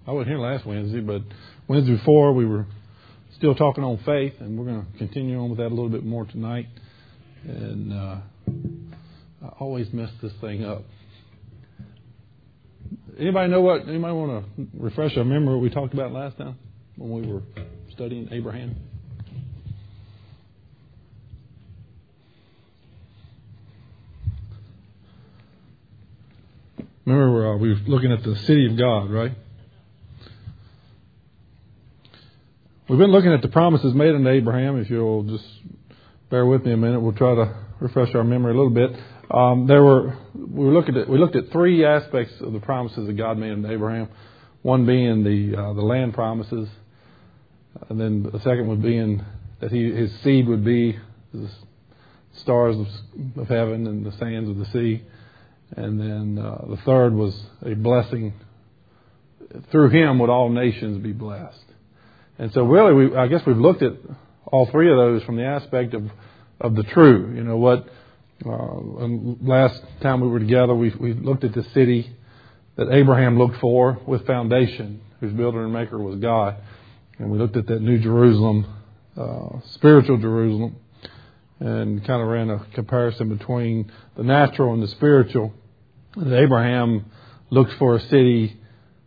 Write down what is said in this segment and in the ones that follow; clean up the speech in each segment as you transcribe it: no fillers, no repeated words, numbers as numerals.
I wasn't here last Wednesday, but Wednesday before we were still talking on faith, and we're going to continue on with that a little bit more tonight. And I always mess this thing up. Anybody want to refresh our memory what we talked about last time when we were studying Abraham? Remember, we were looking at the city of God, right? We've been looking at the promises made unto Abraham. If you'll just bear with me a minute, we'll try to refresh our memory a little bit. We looked at three aspects of the promises that God made unto Abraham. One being the land promises, and then the second one being that his seed would be the stars of heaven and the sands of the sea. And then the third was a blessing. Through him would all nations be blessed. And so really, I guess we've looked at all three of those from the aspect of the true. You know what? Last time we were together, we looked at the city that Abraham looked for with foundation, whose builder and maker was God. And we looked at that New Jerusalem, spiritual Jerusalem, and kind of ran a comparison between the natural and the spiritual. And Abraham looked for a city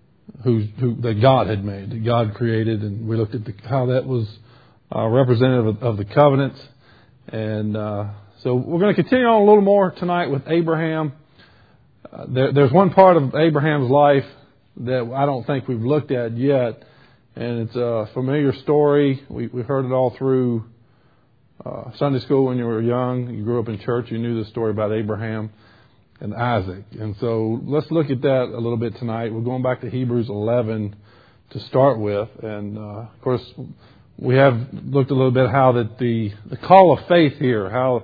that God had made, that God created, and we looked at how that was representative of the covenants. And so we're going to continue on a little more tonight with Abraham. There's one part of Abraham's life that I don't think we've looked at yet, and it's a familiar story. We heard it all through Sunday school when you were young. You grew up in church. You knew the story about Abraham and Isaac. And so let's look at that a little bit tonight. We're going back to Hebrews 11 to start with. And, of course, we have looked a little bit how that the call of faith here, how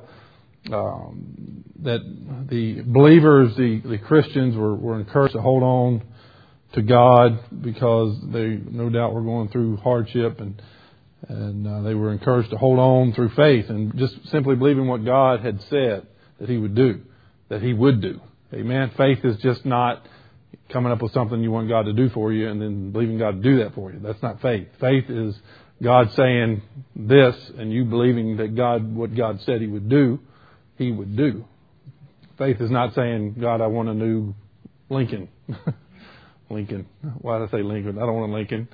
that the believers, the Christians were encouraged to hold on to God because they no doubt were going through hardship, and they were encouraged to hold on through faith and just simply believing what God had said that He would do. That He would do. Amen. Faith is just not coming up with something you want God to do for you and then believing God to do that for you. That's not faith. Faith is God saying this and you believing that what God said He would do, He would do. Faith is not saying, God, I want a new Lincoln. Lincoln. Why did I say Lincoln? I don't want a Lincoln.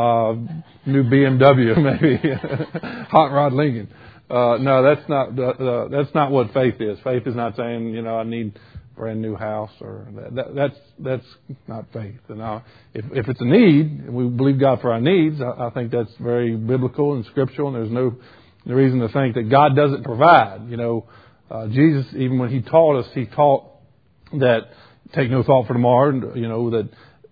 New BMW, maybe. Hot rod Lincoln. No, that's not what faith is. Faith is not saying, I need a brand new house or that's not faith. And if it's a need, and we believe God for our needs, I think that's very biblical and scriptural, and there's no reason to think that God doesn't provide. Jesus, even when He taught us, He taught that take no thought for tomorrow, that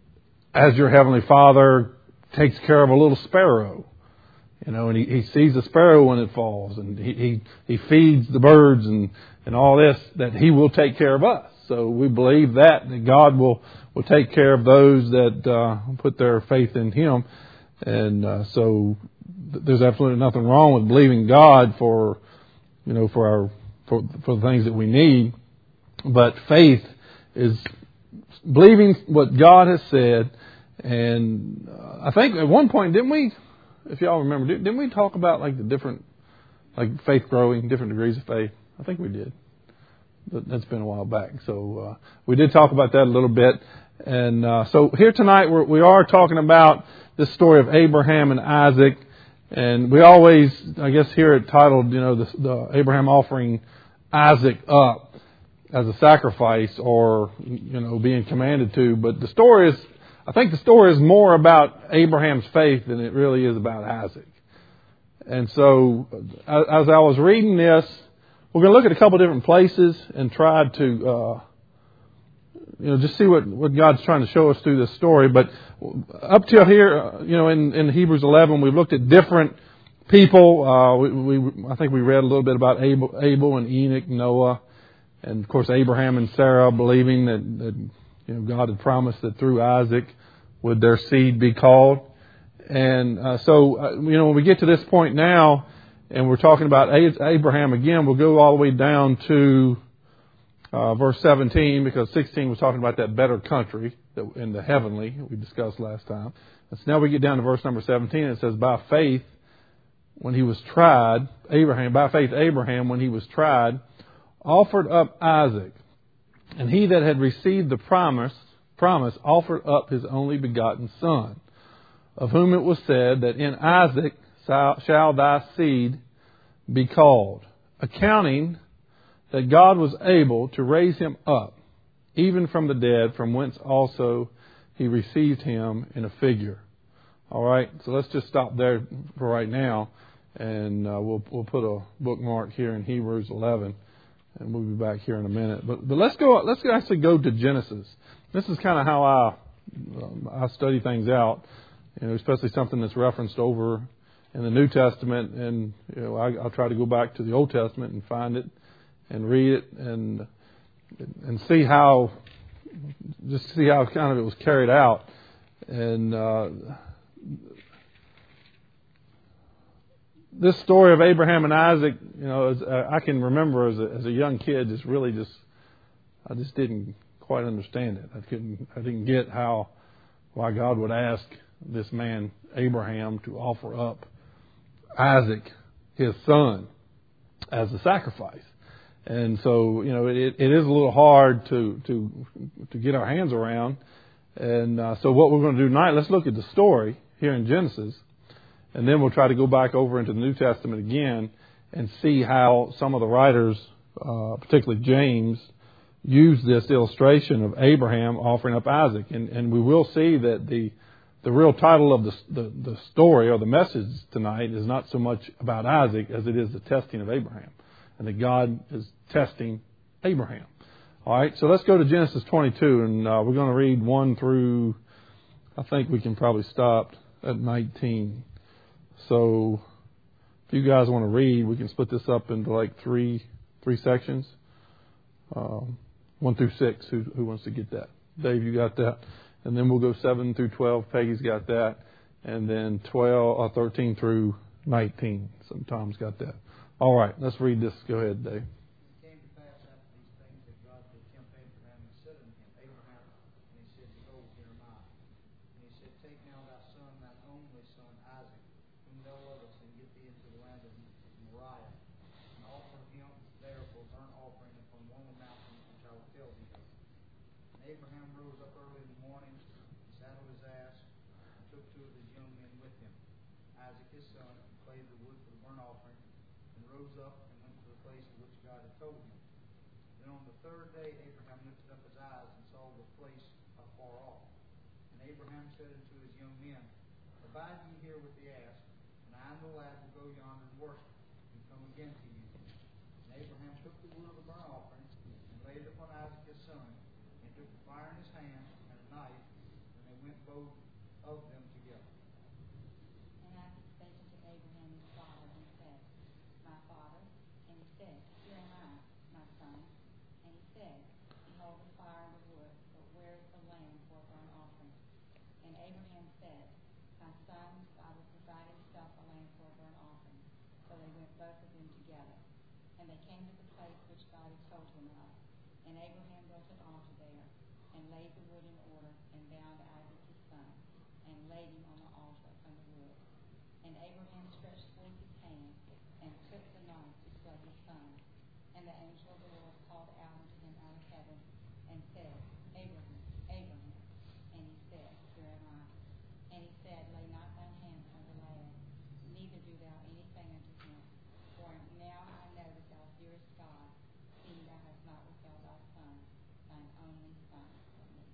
as your Heavenly Father takes care of a little sparrow, and He sees the sparrow when it falls, and He feeds the birds and all this, that He will take care of us. So we believe that God will take care of those that put their faith in Him. And so there's absolutely nothing wrong with believing God for the things that we need. But faith is believing what God has said. And I think at one point, didn't we? If y'all remember, didn't we talk about the different, faith growing, different degrees of faith? I think we did. That's been a while back. So we did talk about that a little bit. And so here tonight we are talking about this story of Abraham and Isaac. And we always, I guess, hear it titled, the Abraham offering Isaac up as a sacrifice or, being commanded to. But I think the story is more about Abraham's faith than it really is about Isaac. And so, as I was reading this, we're going to look at a couple of different places and try to, just see what God's trying to show us through this story. But up till here, in Hebrews 11, we've looked at different people. I think we read a little bit about Abel and Enoch, Noah, and of course Abraham and Sarah believing that God had promised that through Isaac would their seed be called. And so, when we get to this point now, and we're talking about Abraham again, we'll go all the way down to verse 17, because 16 was talking about that better country in the heavenly we discussed last time. And so now we get down to verse number 17. It says, by faith, when he was tried, Abraham, when he was tried, offered up Isaac. And he that had received the promise offered up his only begotten son, of whom it was said that in Isaac shall thy seed be called, accounting that God was able to raise him up, even from the dead, from whence also he received him in a figure. All right, so let's just stop there for right now, and we'll put a bookmark here in Hebrews 11, and we'll be back here in a minute. But let's actually go to Genesis. This is kind of how I study things out, especially something that's referenced over in the New Testament, and I'll try to go back to the Old Testament and find it and read it and see how kind of it was carried out. And this story of Abraham and Isaac, I can remember as a young kid, I just didn't quite understand it. I didn't get why God would ask this man Abraham to offer up Isaac, his son, as a sacrifice. And so, it is a little hard to get our hands around. And so what we're going to do tonight, let's look at the story here in Genesis, and then we'll try to go back over into the New Testament again and see how some of the writers, particularly James, use this illustration of Abraham offering up Isaac. And we will see that the real title of the story or the message tonight is not so much about Isaac as it is the testing of Abraham, and that God is testing Abraham. All right, so let's go to Genesis 22, and we're going to read 1 through, I think we can probably stop at 19. So if you guys want to read, we can split this up into like three sections. 1 through 6, who wants to get that? Dave, you got that? And then we'll go 7 through 12. Peggy's got that. And then 13 through 19. Some Tom's got that. All right, let's read this. Go ahead, Dave. It came to pass after these things that God did tempt Abraham and said unto him, Abraham, and he said, Behold, here am I. And he said, Take now thy son, thine only son, Isaac, whom thou lovest, and get thee into the land of Moriah, and offer him there for a burnt offering upon one of the mountains which I will tell thee of. And Abraham rose up early in the morning, and saddled his ass, and took two of his young men with him, Isaac his son, and clave the wood for the burnt offering, and rose up and went to the place of which God had told him. Then on the third day Abraham lifted up his eyes and saw the place afar off. And Abraham said unto his young men, Abide ye here with the ass, and I and the lad will go yonder and worship, and come again to you. And Abraham took the wood of the burnt offering, and laid it upon Isaac his son, and took the fire in his hand, and a knife, and they went both of them together. And Isaac spake unto Abraham his father, and said, My father? And he said, Here am I, my son. And he said, Behold the fire and the wood, but where is the lamb for a burnt offering? And Abraham said, My son, I will provide himself a lamb for a burnt offering. So they went both of them together. And they came to the place which God had told him of. And Abraham built an altar there, and laid the wood in order, and bound Isaac his son, and laid him on the altar upon the wood. And Abraham stretched forth his hand, and took the knife to slay his son. And the angel of the Lord called out unto him out of heaven, and said, Abraham, Abraham. And he said, Here am I. And he said, Lay not thine hand upon the lad, neither do thou anything unto him. For now I know that thou fearest God, seeing thou hast not withheld thy son, thine only son, from me.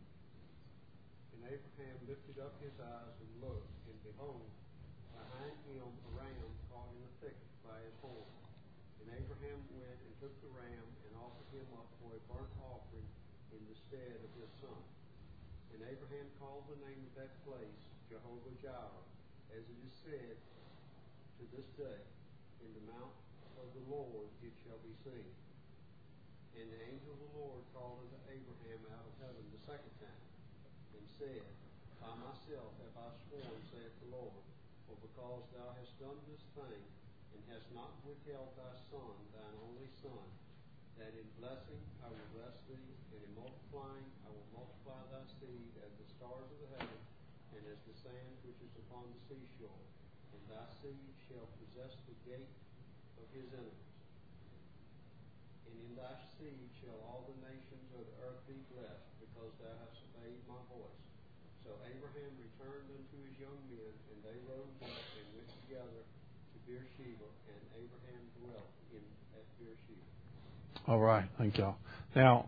And Abraham lifted up his eyes and looked, and behold, behind him a ram caught in the thicket by his horn. And Abraham went and took the ram and offered him up for a burnt offering in the stead of his son. And Abraham called the name of that place Jehovah-Jireh, as it is said to this day, In the mount of the Lord it shall be seen. And the angel of the Lord called unto Abraham out of heaven the second time, and said, By myself have I sworn, saith the Lord, for because thou hast done this thing, and hast not withheld thy son, thine only son, that in blessing I will bless thee, and in multiplying I will multiply thy seed as the stars of the heaven, and as the sand which is upon the seashore. And thy seed shall possess the gate of his enemies. And in thy seed shall all the nations of the earth be blessed, because thou hast obeyed my voice. So Abraham returned unto his young men, and they rose up and went together to Beersheba, and Abraham dwelt at Beersheba. All right, thank y'all. Now,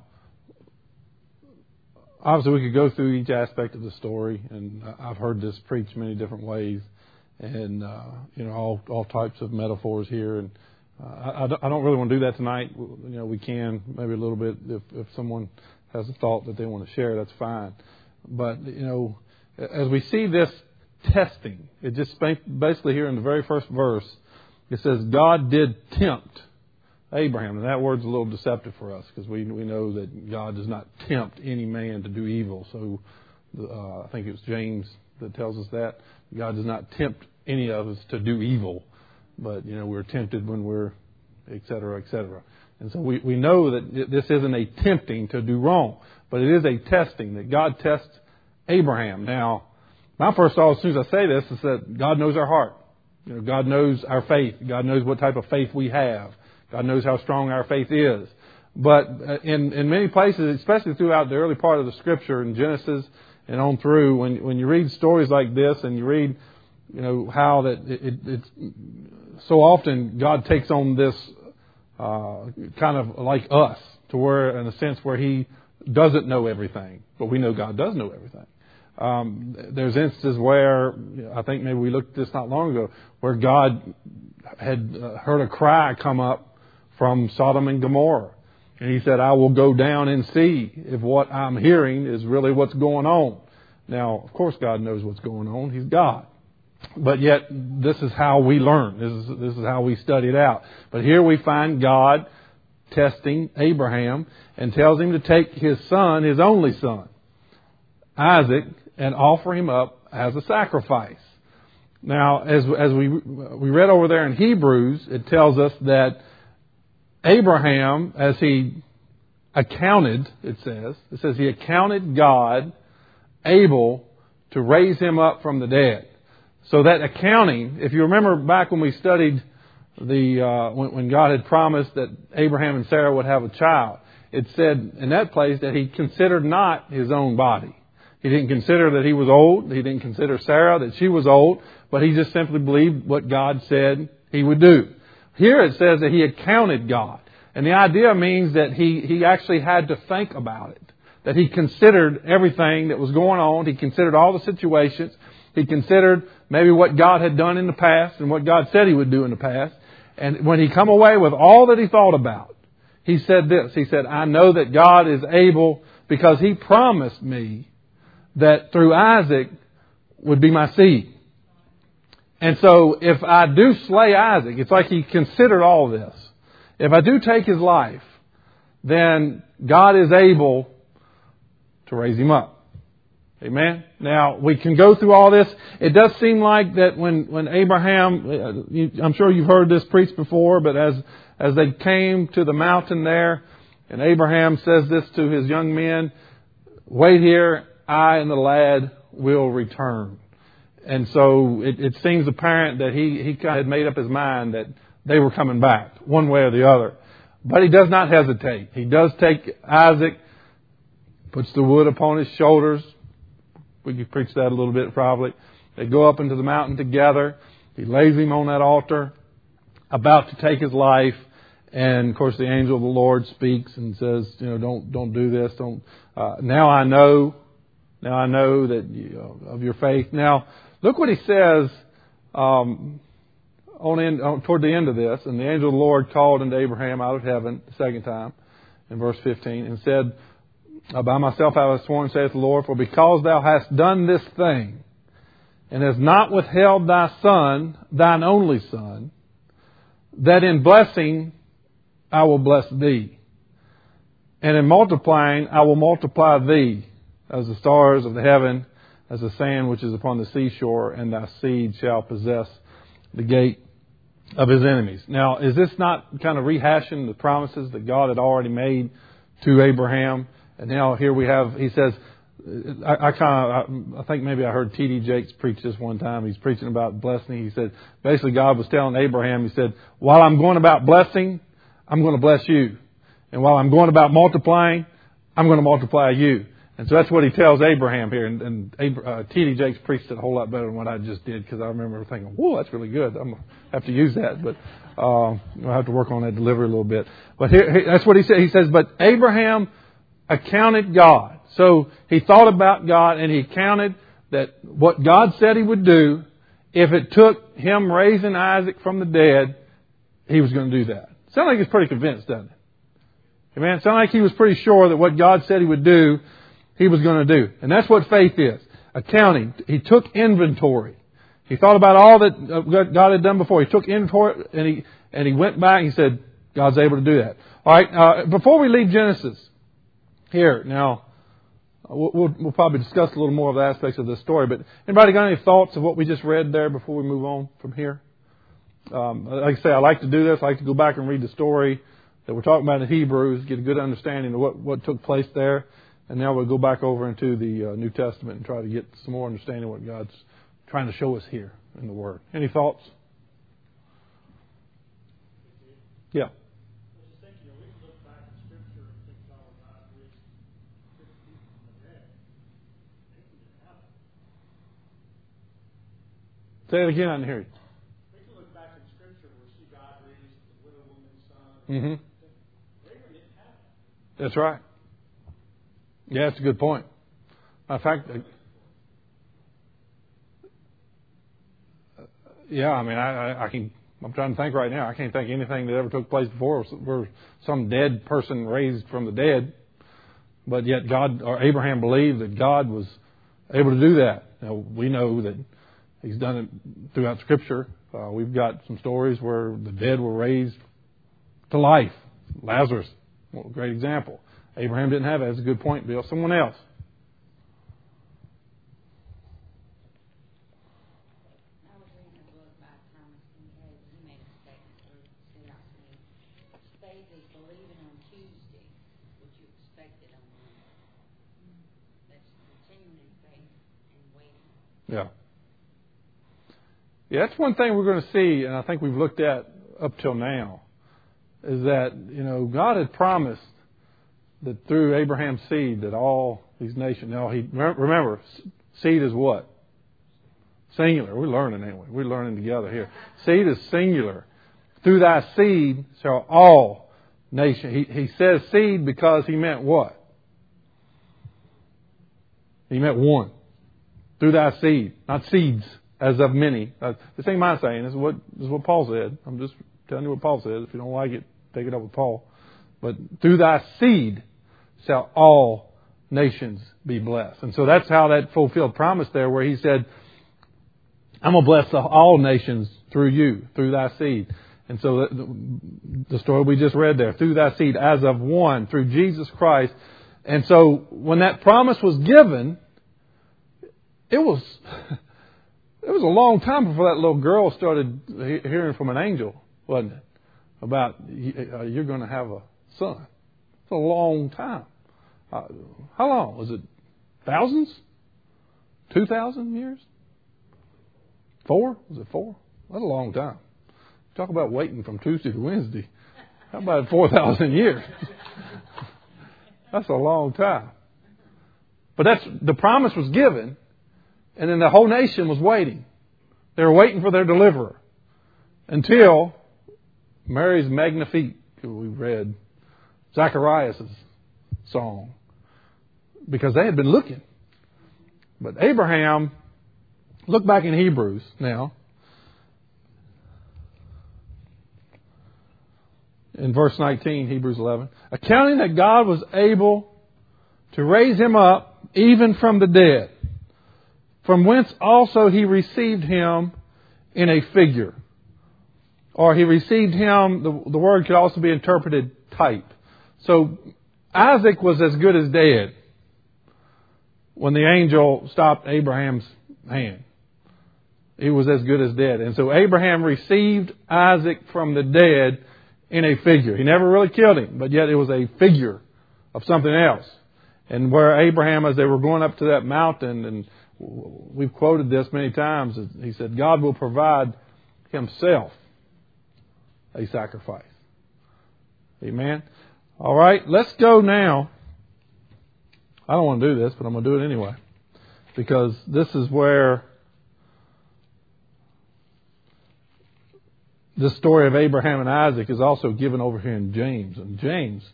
obviously, we could go through each aspect of the story, and I've heard this preached many different ways, and all types of metaphors here. And I don't really want to do that tonight. We can maybe a little bit if someone has a thought that they want to share. That's fine. But as we see this testing, it just basically here in the very first verse, it says God did tempt Abraham. And that word's a little deceptive for us because we know that God does not tempt any man to do evil. So I think it was James that tells us that. God does not tempt any of us to do evil. But, we're tempted when we're et cetera, et cetera. And so we know that this isn't a tempting to do wrong. But it is a testing that God tests Abraham. Now, my first thought as soon as I say this is that God knows our heart. God knows our faith. God knows what type of faith we have. God knows how strong our faith is. But in many places, especially throughout the early part of the Scripture in Genesis and on through, when you read stories like this and you read, how that it's so often God takes on this kind of like us, to where, in a sense, where He doesn't know everything, but we know God does know everything. There's instances where, I think maybe we looked at this not long ago, where God had heard a cry come up from Sodom and Gomorrah. And He said, I will go down and see if what I'm hearing is really what's going on. Now, of course, God knows what's going on. He's God. But yet, this is how we learn. This is how we study it out. But here we find God testing Abraham and tells him to take his son, his only son, Isaac, and offer him up as a sacrifice. Now, as we read over there in Hebrews, it tells us that Abraham, as he accounted, it says he accounted God able to raise him up from the dead. So that accounting, if you remember back when we studied when God had promised that Abraham and Sarah would have a child, it said in that place that He considered not his own body. He didn't consider that he was old. He didn't consider Sarah that she was old, but he just simply believed what God said He would do. Here it says that he accounted God. And the idea means that he actually had to think about it. That he considered everything that was going on. He considered all the situations. He considered maybe what God had done in the past and what God said He would do in the past. And when he come away with all that he thought about, he said this. He said, I know that God is able, because He promised me that through Isaac would be my seed. And so if I do slay Isaac, it's like he considered all this. If I do take his life, then God is able to raise him up. Amen. Now, we can go through all this. It does seem like that when Abraham, I'm sure you've heard this preached before, but as they came to the mountain there, and Abraham says this to his young men, wait here, I and the lad will return. And so it seems apparent that he kind of had made up his mind that they were coming back, one way or the other. But he does not hesitate. He does take Isaac, puts the wood upon his shoulders. We could preach that a little bit probably. They go up into the mountain together. He lays him on that altar, about to take his life. And of course the angel of the Lord speaks and says, don't do this. Now I know that of your faith. Now, look what he says toward the end of this. And the angel of the Lord called unto Abraham out of heaven the second time, in verse 15, and said, by myself I have sworn, saith the Lord, for because thou hast done this thing, and hast not withheld thy son, thine only son, that in blessing I will bless thee, and in multiplying I will multiply thee, as the stars of the heaven, as the sand which is upon the seashore, and thy seed shall possess the gate of his enemies. Now, is this not kind of rehashing the promises that God had already made to Abraham? And now here we have, he says, I think maybe I heard T.D. Jakes preach this one time. He's preaching about blessing. He said, basically God was telling Abraham, he said, while I'm going about blessing, I'm going to bless you. And while I'm going about multiplying, I'm going to multiply you. And so that's what he tells Abraham here. And T.D. Jakes preached it a whole lot better than what I just did, because I remember thinking, whoa, that's really good. I'm going to have to use that. But I'll have to work on that delivery a little bit. But here, that's what he said. He says, but Abraham accounted God. So he thought about God, and he counted that what God said he would do, if it took him raising Isaac from the dead, he was going to do that. Sounds like he's pretty convinced, doesn't it? Amen. Sounds like he was pretty sure that what God said he would do, he was going to do. And that's what faith is. Accounting. He took inventory. He thought about all that God had done before. He took inventory, and he went back and he said, God's able to do that. All right. Before we leave Genesis, here, now, we'll probably discuss a little more of the aspects of this story, but anybody got any thoughts of what we just read there before we move on from here? Like I say, I like to do this. I like to go back and read the story that we're talking about in Hebrews, get a good understanding of what took place there, and now we'll go back over into the New Testament and try to get some more understanding of what God's trying to show us here in the Word. Any thoughts? Yeah. Say it again, I didn't hear you. We can look back in Scripture where see God raised the widow woman's son. Mm-hmm. Abraham didn't have that. That's right. Yeah, that's a good point. In fact, yeah, I mean, I'm trying to think right now. I can't think of anything that ever took place before where some dead person raised from the dead. But yet Abraham believed that God was able to do that. Now, we know that He's done it throughout Scripture. We've got some stories where the dead were raised to life. Lazarus, well, a great example. Abraham didn't have it. That's a good point, Bill. Someone else. I was reading a book by Thomas Kincaid. He made a statement that stood out to me. Faith is believing on Tuesday what you expected on Monday. That's continuing faith and waiting. Yeah. Yeah, that's one thing we're going to see, and I think we've looked at up till now, is that, God had promised that through Abraham's seed that all these nations, remember, seed is what? Singular. We're learning, ain't we? We're learning together here. Seed is singular. Through thy seed shall all nations. He says seed because he meant what? He meant one. Through thy seed, not seeds. As of many. This ain't my saying. This is what Paul said. I'm just telling you what Paul said. If you don't like it, take it up with Paul. But through thy seed shall all nations be blessed. And so that's how that fulfilled promise there, where he said, I'm going to bless all nations through you, through thy seed. And so the story we just read there, through thy seed, as of one, through Jesus Christ. And so when that promise was given, it was a long time before that little girl started hearing from an angel, wasn't it? About you're going to have a son. It's a long time. How long? Was it thousands? 2,000 years? 4? Was it 4? That's a long time. Talk about waiting from Tuesday to Wednesday. How about 4,000 years? That's a long time. But the promise was given. And then the whole nation was waiting. They were waiting for their deliverer. Until Mary's Magnifique, we read Zacharias' song. Because they had been looking. But Abraham, look back in Hebrews now. In verse 19, Hebrews 11. Accounting that God was able to raise him up even from the dead. From whence also he received him in a figure. Or he received him, the word could also be interpreted type. So Isaac was as good as dead when the angel stopped Abraham's hand. he was as good as dead. And so Abraham received Isaac from the dead in a figure. He never really killed him, but yet it was a figure of something else. And where Abraham, as they were going up to that mountain, and we've quoted this many times, he said, God will provide himself a sacrifice. Amen. All right, let's go now. I don't want to do this, but I'm going to do it anyway. Because this is where this story of Abraham and Isaac is also given over here in James. And James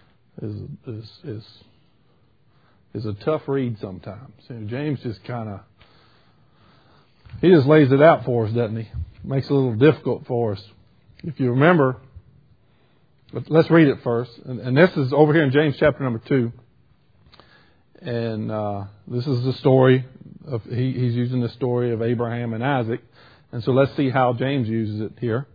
is a tough read sometimes. James just he just lays it out for us, doesn't he? Makes it a little difficult for us. If you remember, let's read it first. And this is over here in James chapter number 2. And this is the story of, he's using the story of Abraham and Isaac. And so let's see how James uses it here.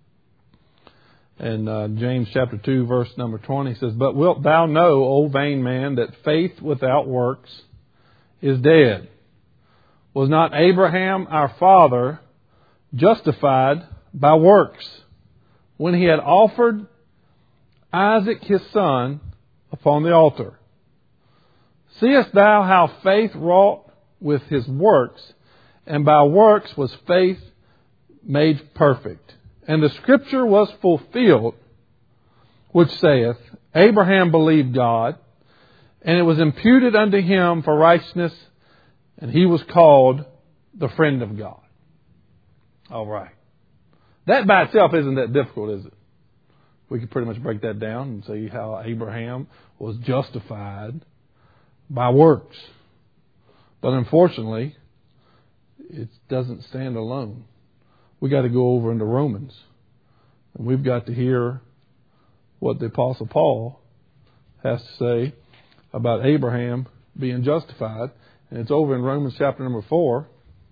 And James chapter 2 verse number 20 says, But wilt thou know, O vain man, that faith without works is dead? Was not Abraham our father justified by works, when he had offered Isaac his son upon the altar? Seest thou how faith wrought with his works, and by works was faith made perfect? And the scripture was fulfilled, which saith, Abraham believed God, and it was imputed unto him for righteousness, and he was called the friend of God. All right. That by itself isn't that difficult, is it? We could pretty much break that down and see how Abraham was justified by works. But unfortunately, it doesn't stand alone. We got to go over into Romans. And we've got to hear what the Apostle Paul has to say about Abraham being justified. And it's over in Romans chapter number 4.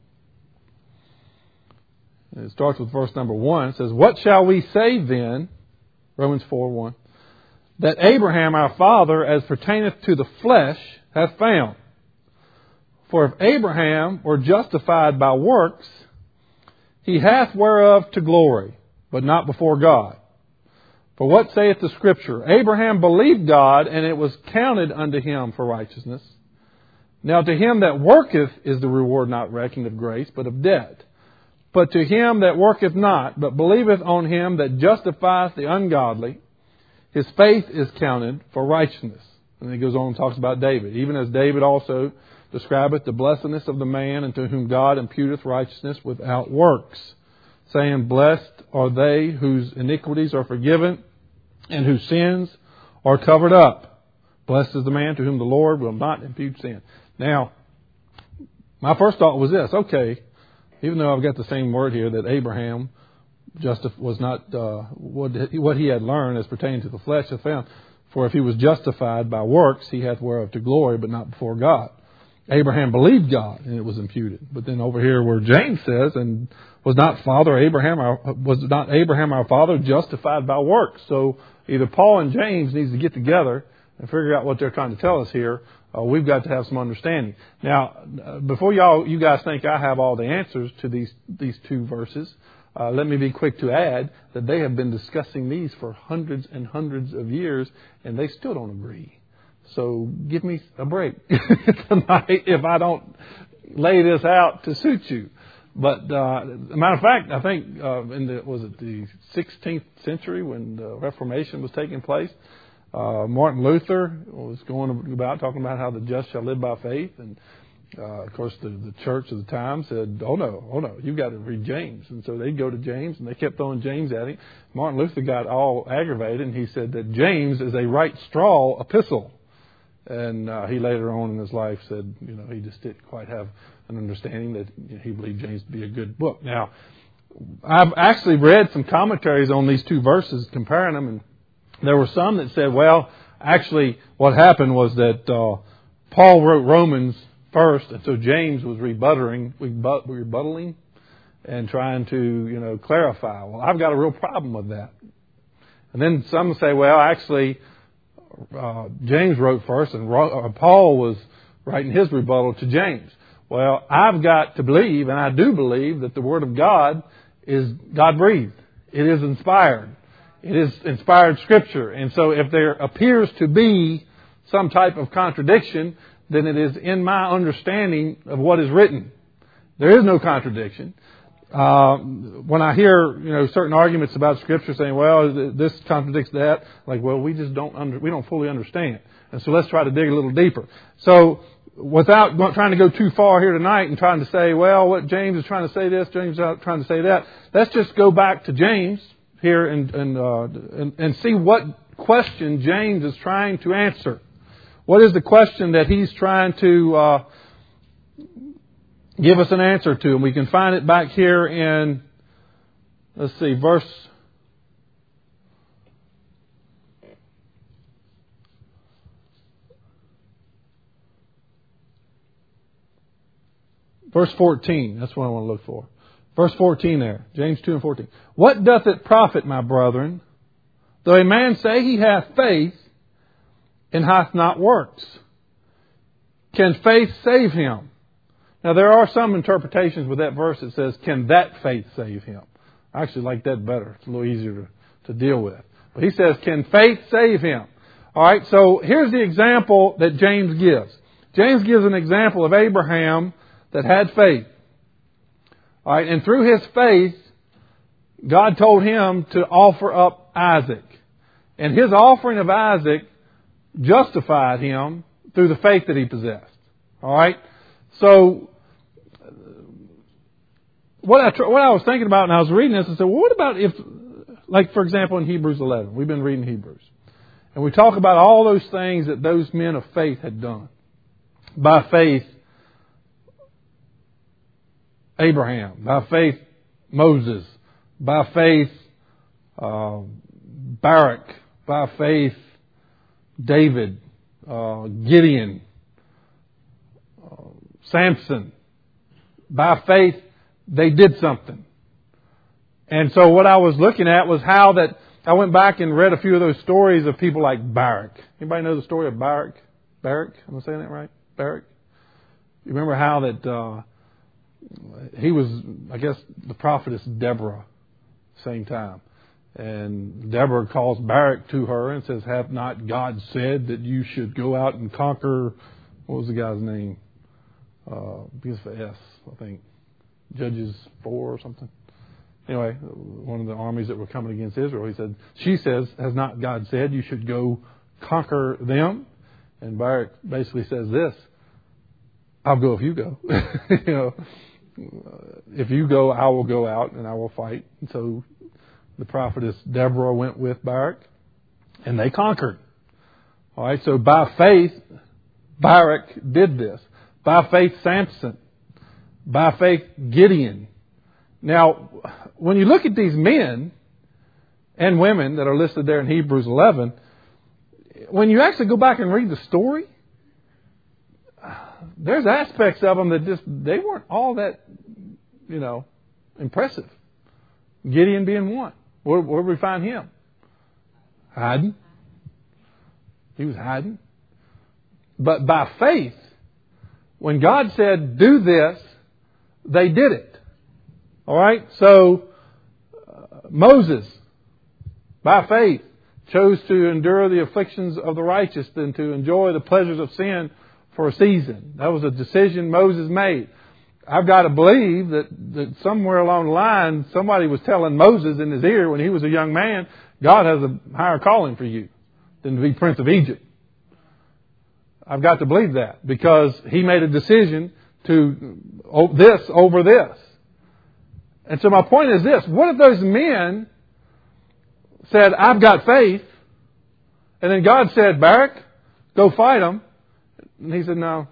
And it starts with verse number 1. It says, What shall we say then, Romans 4:1, that Abraham our father, as pertaineth to the flesh, hath found? For if Abraham were justified by works, he hath whereof to glory, but not before God. For what saith the Scripture? Abraham believed God, and it was counted unto him for righteousness. Now to him that worketh is the reward not reckoned of grace, but of debt. But to him that worketh not, but believeth on him that justifieth the ungodly, his faith is counted for righteousness. And then he goes on and talks about David. Even as David also describeth the blessedness of the man unto whom God imputeth righteousness without works, saying, Blessed are they whose iniquities are forgiven, and whose sins are covered up. Blessed is the man to whom the Lord will not impute sin. Now, my first thought was this. Okay, even though I've got the same word here that Abraham was not what he had learned as pertaining to the flesh hath found. For if he was justified by works, he hath whereof to glory, but not before God. Abraham believed God, and it was imputed. But then over here where James says, and was not Abraham our father justified by works? So either Paul and James needs to get together and figure out what they're trying to tell us here. We've got to have some understanding. Now, before you guys think I have all the answers to these two verses, let me be quick to add that they have been discussing these for hundreds and hundreds of years, and they still don't agree. So give me a break tonight if I don't lay this out to suit you. But matter of fact, I think the 16th century when the Reformation was taking place, Martin Luther was going about talking about how the just shall live by faith, and of course the church of the time said, oh no, you've got to read James. And so they'd go to James, and they kept throwing James at him. Martin Luther got all aggravated, and he said that James is a right straw epistle. And he later on in his life said, he just didn't quite have an understanding that he believed James to be a good book. Now, I've actually read some commentaries on these two verses, comparing them, and there were some that said, well, actually what happened was that Paul wrote Romans first, and so James was rebuttaling and trying to, clarify. Well, I've got a real problem with that. And then some say, well, actually, James wrote first, and Paul was writing his rebuttal to James. Well, I've got to believe, and I do believe, that the Word of God is God-breathed. It is inspired. It is inspired Scripture. And so if there appears to be some type of contradiction, then it is in my understanding of what is written. There is no contradiction. When I hear, certain arguments about Scripture saying, well, this contradicts that, like, well, we just we don't fully understand. And so let's try to dig a little deeper. So without trying to go too far here tonight and trying to say, well, what James is trying to say this, James is trying to say that, let's just go back to James here and see what question James is trying to answer. What is the question that he's trying to give us an answer to? And we can find it back here in, let's see, verse 14. That's what I want to look for. Verse 14 there. James 2 and 14. What doth it profit, my brethren, though a man say he hath faith and hath not works? Can faith save him? Now there are some interpretations with that verse that says, can that faith save him? I actually like that better. It's a little easier to deal with. But he says, can faith save him? Alright, so here's the example that James gives. James gives an example of Abraham that had faith. All right, and through his faith, God told him to offer up Isaac. And his offering of Isaac justified him through the faith that he possessed. All right? So, what I was thinking about when I was reading this, I said, well, what about if, like for example in Hebrews 11, we've been reading Hebrews, and we talk about all those things that those men of faith had done. By faith, Abraham. By faith, Moses. By faith, Barak. By faith, David. Gideon. Samson. By faith, they did something. And so what I was looking at was how that I went back and read a few of those stories of people like Barak. Anybody know the story of Barak? Barak? Am I saying that right? Barak? You remember how that he was, I guess, the prophetess Deborah, same time. And Deborah calls Barak to her and says, have not God said that you should go out and conquer, what was the guy's name? Begins for S, I think. Judges 4 or something. Anyway, one of the armies that were coming against Israel, she says, has not God said you should go conquer them? And Barak basically says this, I'll go if you go. If you go, I will go out and I will fight. And so the prophetess Deborah went with Barak and they conquered. All right, so by faith, Barak did this. By faith, Samson. By faith, Gideon. Now, when you look at these men and women that are listed there in Hebrews 11, when you actually go back and read the story, there's aspects of them that they weren't all that, impressive. Gideon being one. Where do we find him? Hiding. He was hiding. But by faith, when God said, do this, they did it. All right? So, Moses, by faith, chose to endure the afflictions of the righteous than to enjoy the pleasures of sin for a season. That was a decision Moses made. I've got to believe that somewhere along the line, somebody was telling Moses in his ear when he was a young man, God has a higher calling for you than to be Prince of Egypt. I've got to believe that because he made a decision to this over this. And so my point is this. What if those men said, I've got faith, and then God said, Barak, go fight them. And he said, no.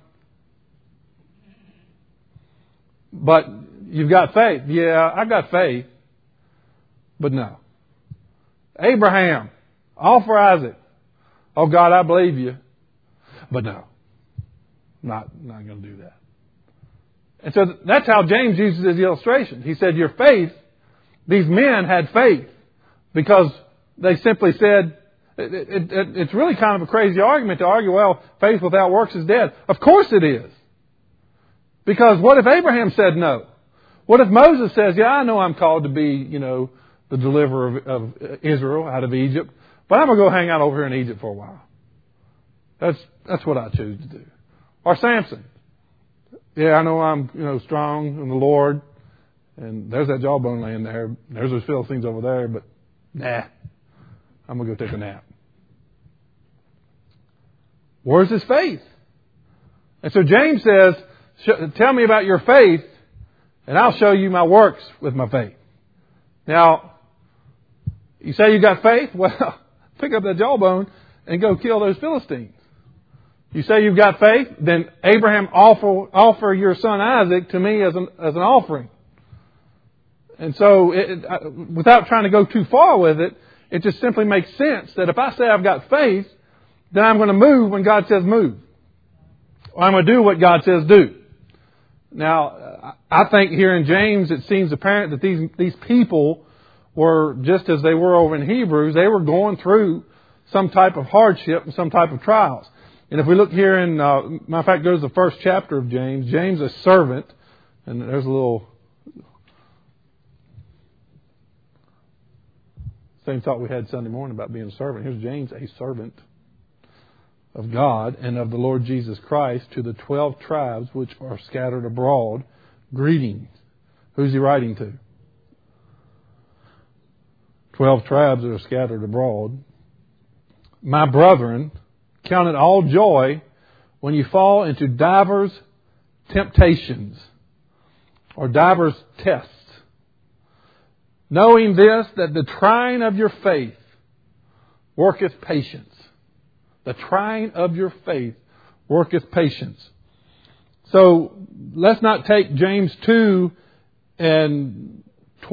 But you've got faith. Yeah, I've got faith. But no. Abraham, offer Isaac. Oh God, I believe you. But no. Not going to do that. And so that's how James uses his illustration. He said, your faith, these men had faith because they simply said, it's really kind of a crazy argument to argue, well, faith without works is dead. Of course it is. Because what if Abraham said no? What if Moses says, yeah, I know I'm called to be, the deliverer of Israel out of Egypt, but I'm going to go hang out over here in Egypt for a while. That's what I choose to do. Or Samson. Yeah, I know I'm, strong in the Lord, and there's that jawbone laying there. There's those Philistines over there, but nah, I'm going to go take a nap. Where's his faith? And so James says, tell me about your faith, and I'll show you my works with my faith. Now, you say you got faith? Well, pick up that jawbone and go kill those Philistines. You say you've got faith? Then Abraham offer your son Isaac to me as an offering. And so, without trying to go too far with it, it just simply makes sense that if I say I've got faith, then I'm going to move when God says move. Or I'm going to do what God says do. Now, I think here in James it seems apparent that these people were, just as they were over in Hebrews, they were going through some type of hardship and some type of trials. And if we look here in, matter of fact, go to the first chapter of James. James, a servant, and there's a little same thought we had Sunday morning about being a servant. Here's James, a servant of God and of the Lord Jesus Christ, to the 12 tribes which are scattered abroad. Greetings. Who's he writing to? 12 tribes that are scattered abroad. My brethren, count it all joy when you fall into divers temptations or divers tests, knowing this, that the trying of your faith worketh patience. The trying of your faith worketh patience. So let's not take James 2 and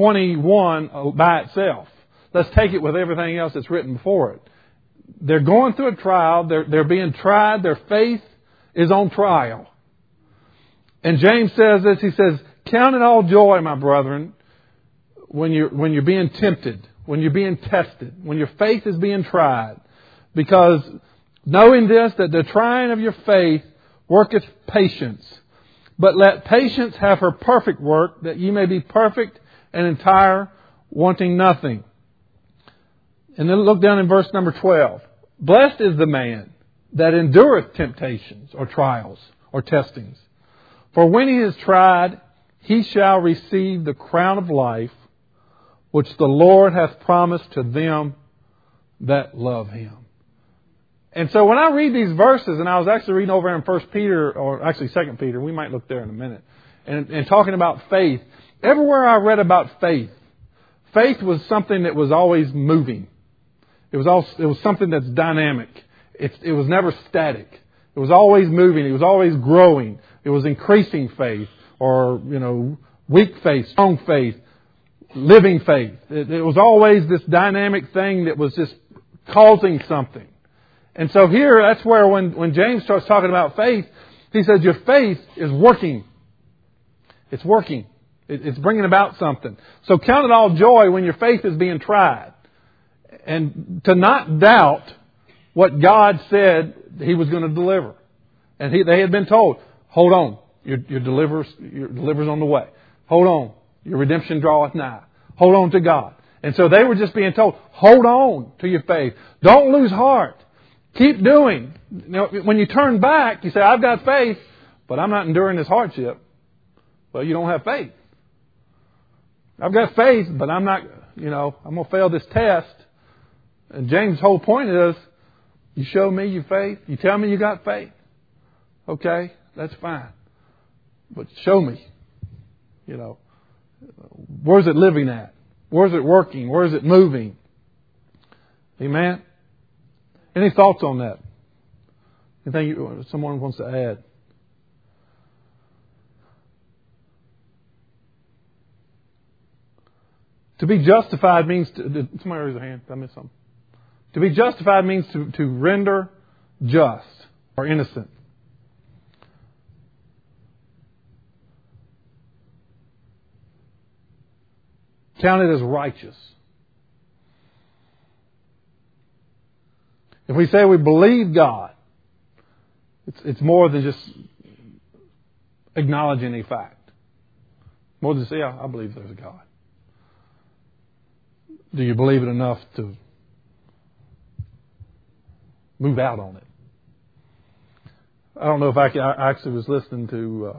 21 by itself. Let's take it with everything else that's written before it. They're going through a trial. They're being tried. Their faith is on trial. And James says this. He says, count it all joy, my brethren, when you're being tempted, when you're being tested, when your faith is being tried. Because knowing this, that the trying of your faith worketh patience. But let patience have her perfect work, that ye may be perfect and entire, wanting nothing. And then look down in verse number 12. Blessed is the man that endureth temptations or trials or testings. For when he is tried, he shall receive the crown of life, which the Lord hath promised to them that love Him. And so when I read these verses, and I was actually reading over in 1 Peter, or actually 2 Peter, we might look there in a minute, and talking about faith, everywhere I read about faith was something that was always moving. It was something that's dynamic. It was never static. It was always moving. It was always growing. It was increasing faith, or, weak faith, strong faith, living faith. It was always this dynamic thing that was just causing something. And so here, that's where when James starts talking about faith, he says your faith is working. It's working. It's bringing about something. So count it all joy when your faith is being tried. And to not doubt what God said He was going to deliver. And they had been told, hold on, your deliverer's on the way. Hold on, your redemption draweth nigh. Hold on to God. And so they were just being told, hold on to your faith. Don't lose heart. Keep doing. When you turn back, you say, I've got faith, but I'm not enduring this hardship. Well, you don't have faith. I've got faith, but I'm not, I'm going to fail this test. And James' whole point is, you show me your faith, you tell me you got faith. Okay, that's fine. But show me, where's it living at? Where's it working? Where's it moving? Amen? Any thoughts on that? Anything someone wants to add? To be justified means did somebody raise their hand? Did I miss something? To be justified means to render just or innocent. Counted as righteous. If we say we believe God, it's more than just acknowledging a fact. More than say, I believe there's a God. Do you believe it enough to move out on it? I don't know if I actually was listening to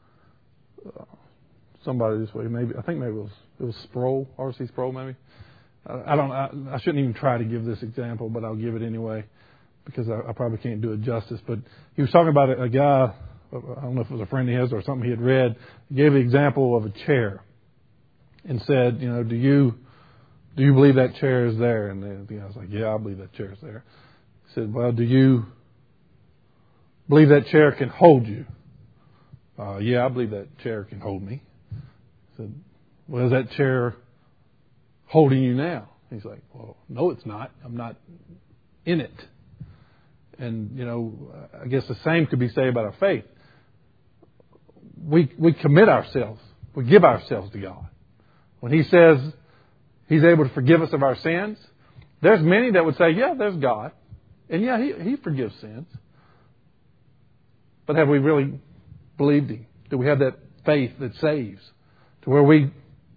somebody this way. I think maybe it was Sproul, R.C. Sproul, maybe. I shouldn't even try to give this example, but I'll give it anyway because I probably can't do it justice. But he was talking about a guy. I don't know if it was a friend of his or something he had read. He gave the example of a chair and said, do you believe that chair is there? And the guy was like, yeah, I believe that chair is there. He said, well, do you believe that chair can hold you? Yeah, I believe that chair can hold me. I said, well, is that chair holding you now? He's like, well, no, it's not. I'm not in it. And, I guess the same could be said about our faith. We commit ourselves. We give ourselves to God. When He says He's able to forgive us of our sins, there's many that would say, yeah, there's God. And yeah, He forgives sins. But have we really believed Him? Do we have that faith that saves? To where we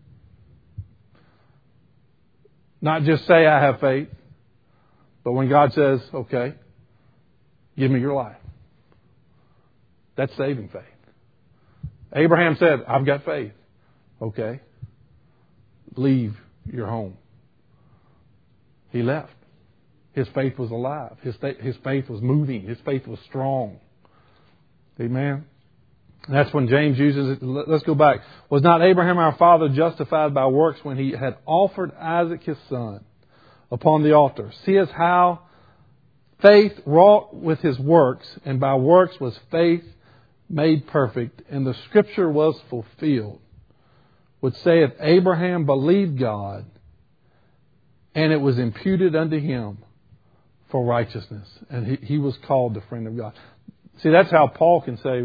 not just say, I have faith, but when God says, okay, give me your life. That's saving faith. Abraham said, I've got faith. Okay. Leave your home. He left. His faith was alive. His faith was moving. His faith was strong. Amen. And that's when James uses it. Let's go back. Was not Abraham our father justified by works when he had offered Isaac his son upon the altar? Seest how faith wrought with his works, and by works was faith made perfect, and the scripture was fulfilled, which saith, Abraham believed God, and it was imputed unto him for righteousness. And he was called the friend of God. See, that's how Paul can say,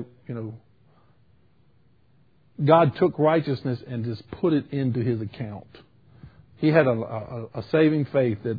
God took righteousness and just put it into his account. He had a saving faith, that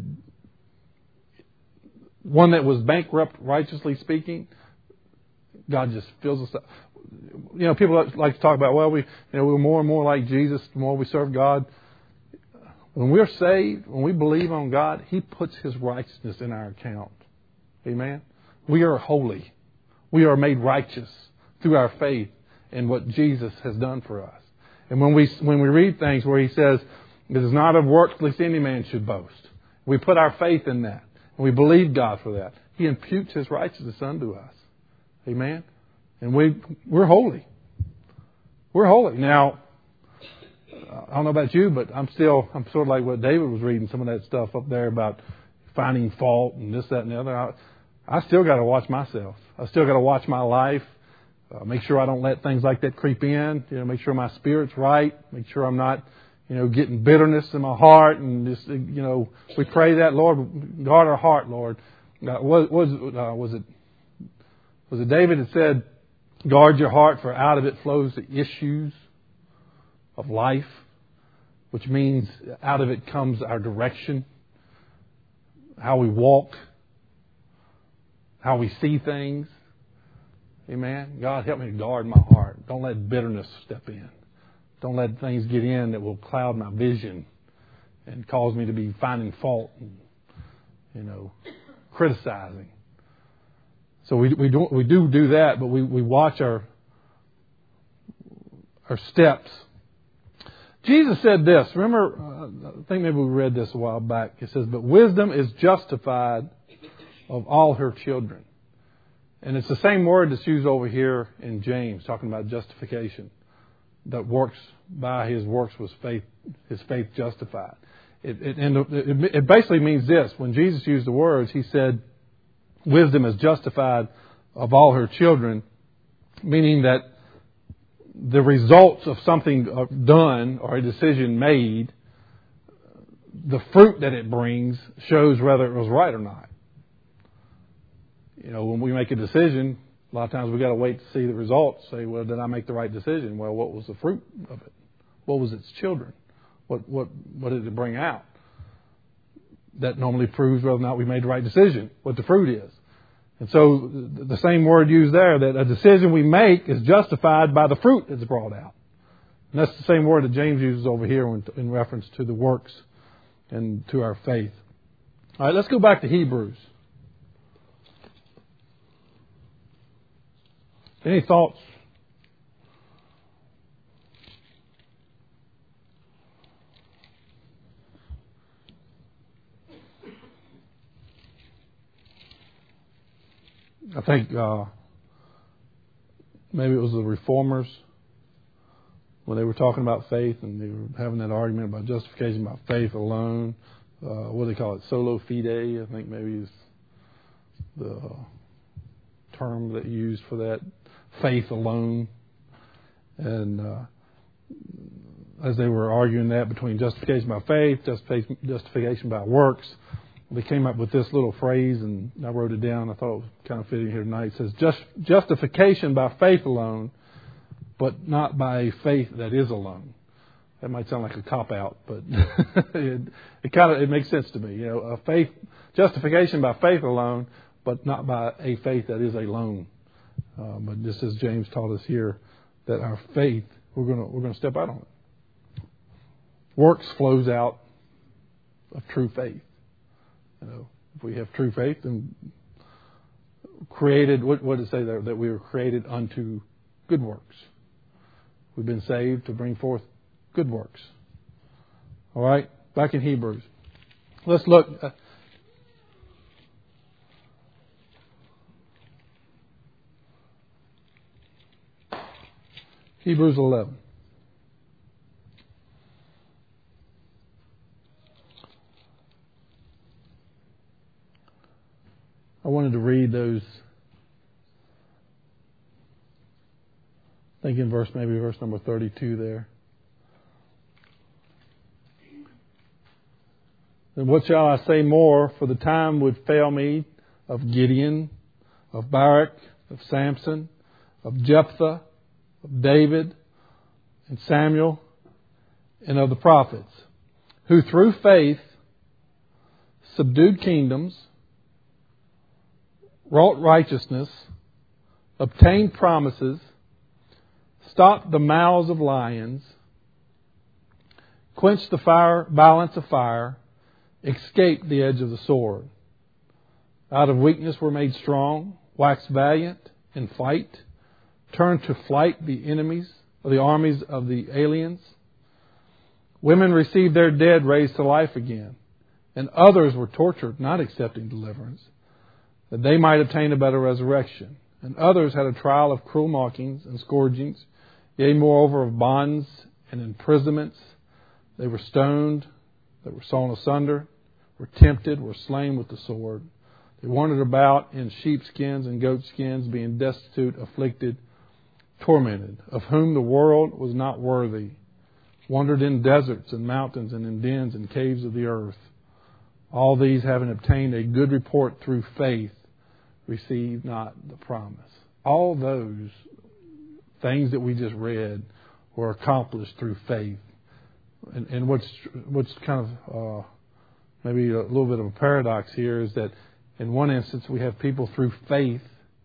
one that was bankrupt, righteously speaking. God just fills us up. People like to talk about, well, we're more and more like Jesus the more we serve God. When we're saved, when we believe on God, He puts His righteousness in our account. Amen? We are holy. We are made righteous through our faith in what Jesus has done for us. And when we read things where He says, it is not of works lest any man should boast, we put our faith in that. And we believe God for that. He imputes His righteousness unto us. Amen? And we're holy. We're holy. Now, I don't know about you, but I'm sort of like what David was reading, some of that stuff up there about finding fault and this, that, and the other. I still got to watch myself. I still got to watch my life. Make sure I don't let things like that creep in. Make sure my spirit's right. Make sure I'm not, getting bitterness in my heart. And just, we pray that, Lord, guard our heart, Lord. Was it David that said, guard your heart, for out of it flows the issues of life, which means out of it comes our direction, how we walk, how we see things. Amen. God, help me to guard my heart. Don't let bitterness step in. Don't let things get in that will cloud my vision and cause me to be finding fault and, criticizing. So we do that, but we watch our steps. Jesus said this. Remember, I think maybe we read this a while back. It says, but wisdom is justified of all her children. And it's the same word that's used over here in James, talking about justification. That works by his works was faith, his faith justified. It basically means this. When Jesus used the words, He said, wisdom is justified of all her children, meaning that the results of something done or a decision made, the fruit that it brings shows whether it was right or not. When we make a decision, a lot of times we got to wait to see the results. Say, well, did I make the right decision? Well, what was the fruit of it? What was its children? What did it bring out? That normally proves whether or not we made the right decision, what the fruit is. And so the same word used there, that a decision we make is justified by the fruit that's brought out. And that's the same word that James uses over here in reference to the works and to our faith. All right, let's go back to Hebrews. Any thoughts? I think maybe it was the Reformers when they were talking about faith and they were having that argument about justification by faith alone. What do they call it? Solo fide, I think maybe is the term that you used for that. Faith alone. And as they were arguing that between justification by faith, justification by works, they came up with this little phrase, and I wrote it down. I thought it was kind of fitting here tonight. It says, justification by faith alone, but not by faith that is alone. That might sound like a cop-out, but it makes sense to me. A faith, justification by faith alone, but not by a faith that is alone. But just as James taught us here, that our faith, we're going to step out on it. Works flows out of true faith. If we have true faith, then created, what did it say there? That we were created unto good works. We've been saved to bring forth good works. All right, back in Hebrews. Let's look. Hebrews 11. I wanted to read those, I think in verse number 32 there. And what shall I say more? For the time would fail me of Gideon, of Barak, of Samson, of Jephthah, of David, and Samuel, and of the prophets, who through faith subdued kingdoms, wrought righteousness, obtained promises, stopped the mouths of lions, quenched the violence of fire, escaped the edge of the sword. Out of weakness were made strong, waxed valiant in fight, turned to flight the enemies of the armies of the aliens. Women received their dead raised to life again, and others were tortured, not accepting deliverance, that they might obtain a better resurrection. And others had a trial of cruel mockings and scourgings, yea, moreover, of bonds and imprisonments. They were stoned, they were sawn asunder, were tempted, were slain with the sword. They wandered about in sheepskins and goatskins, being destitute, afflicted, tormented, of whom the world was not worthy. Wandered in deserts and mountains and in dens and caves of the earth. All these, having obtained a good report through faith, received not the promise. All those things that we just read were accomplished through faith. And what's kind of maybe a little bit of a paradox here is that in one instance we have people through faith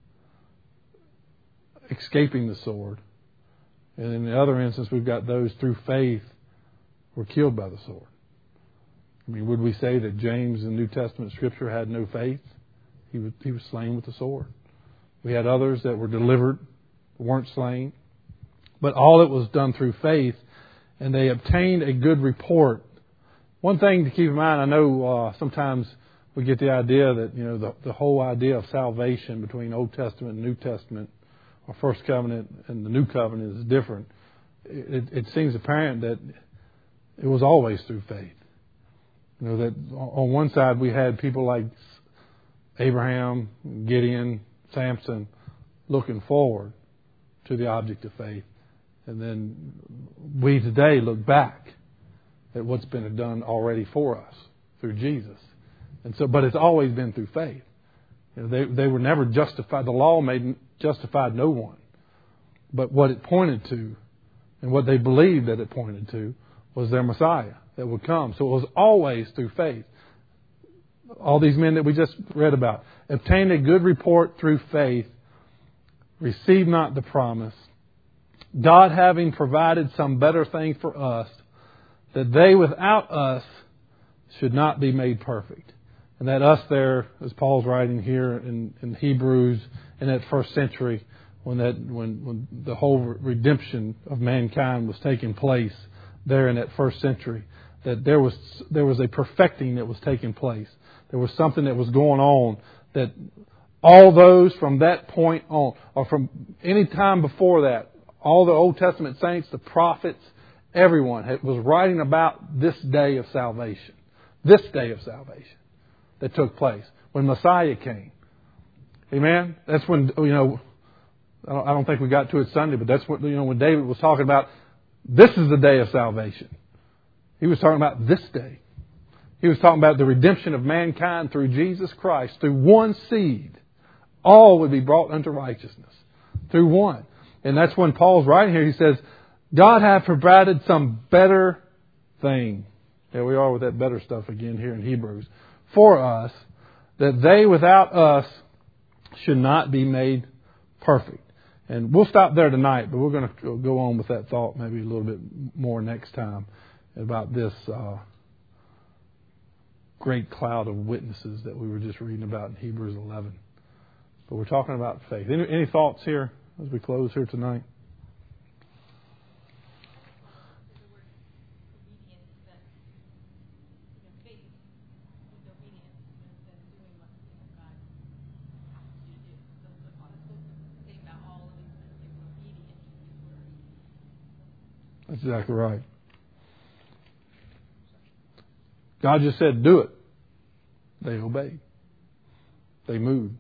escaping the sword. And in the other instance we've got those through faith were killed by the sword. I mean, would we say that James in the New Testament Scripture had no faith? He was slain with the sword. We had others that were delivered, weren't slain. But all it was done through faith, and they obtained a good report. One thing to keep in mind, I know sometimes we get the idea that, the whole idea of salvation between Old Testament and New Testament, or First Covenant and the New Covenant, is different. It seems apparent that it was always through faith. That on one side we had people like Abraham, Gideon, Samson looking forward to the object of faith. And then we today look back at what's been done already for us through Jesus. And so, but it's always been through faith. They were never justified. The law justified no one. But what it pointed to, and what they believed that it pointed to, was their Messiah that would come. So it was always through faith. all these men that we just read about, obtained a good report through faith, received not the promise, God having provided some better thing for us, that they without us should not be made perfect. And that us there, as Paul's writing here in Hebrews in that first century, when the whole redemption of mankind was taking place there in that first century, that there was a perfecting that was taking place. There was something that was going on that all those from that point on, or from any time before that, all the Old Testament saints, the prophets, everyone was writing about this day of salvation. This day of salvation that took place when Messiah came. Amen? That's when, I don't think we got to it Sunday, but that's what, when David was talking about, this is the day of salvation. He was talking about this day. He was talking about the redemption of mankind through Jesus Christ, through one seed. All would be brought unto righteousness. Through one. And that's when Paul's writing here. He says, God hath provided some better thing. There we are with that better stuff again here in Hebrews. For us, that they without us should not be made perfect. And we'll stop there tonight, but we're going to go on with that thought maybe a little bit more next time about this great cloud of witnesses that we were just reading about in Hebrews 11. But we're talking about faith. Any thoughts here as we close here tonight? That's exactly right. God just said, do it. They obeyed. They moved.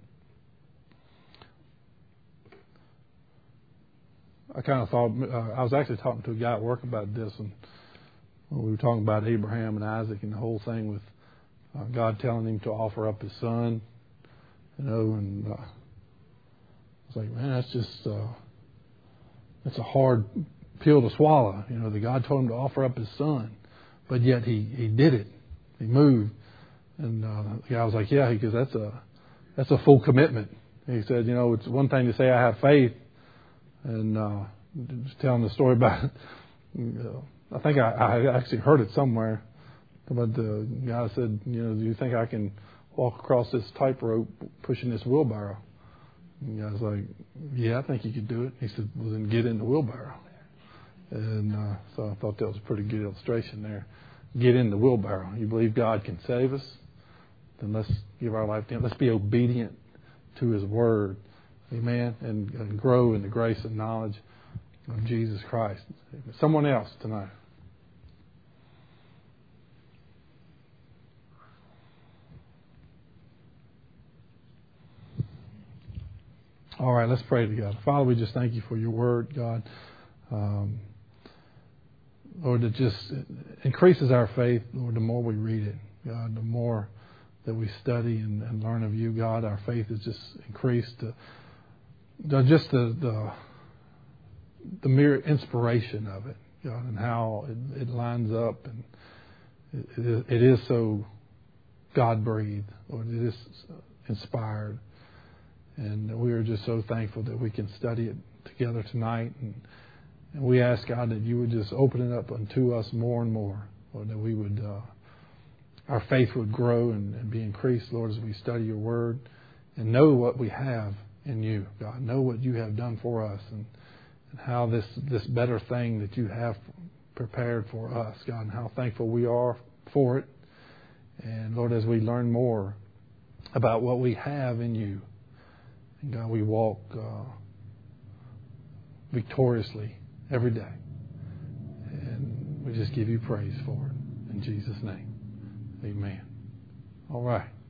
I kind of thought, I was actually talking to a guy at work about this, and we were talking about Abraham and Isaac and the whole thing with God telling him to offer up his son, and I was like, man, that's just, that's a hard pill to swallow. That God told him to offer up his son, but yet he did it. He moved, and the guy was like, yeah, because that's a full commitment. He said, it's one thing to say I have faith, and just telling the story about it. I think I actually heard it somewhere. But the guy said, do you think I can walk across this tightrope pushing this wheelbarrow? And the guy's like, yeah, I think you could do it. He said, well, then get in the wheelbarrow. And so I thought that was a pretty good illustration there. Get in the wheelbarrow. You believe God can save us? Then let's give our life to Him. Let's be obedient to His Word. Amen. And grow in the grace and knowledge of Jesus Christ. Someone else tonight. All right, let's pray together. Father, we just thank you for your word, God. Lord, it just increases our faith, Lord, the more we read it. God, the more that we study and learn of you, God, our faith is just increased. Just the mere inspiration of it, God, and how it lines up, and it is so God-breathed, Lord. It is inspired. And we are just so thankful that we can study it together tonight. And we ask, God, that you would just open it up unto us more and more. Lord, that we would, our faith would grow and be increased, Lord, as we study your word and know what we have in you, God. Know what you have done for us and how this better thing that you have prepared for us, God, and how thankful we are for it. And Lord, as we learn more about what we have in you, and God, we walk victoriously every day. And we just give you praise for it. In Jesus' name, amen. All right.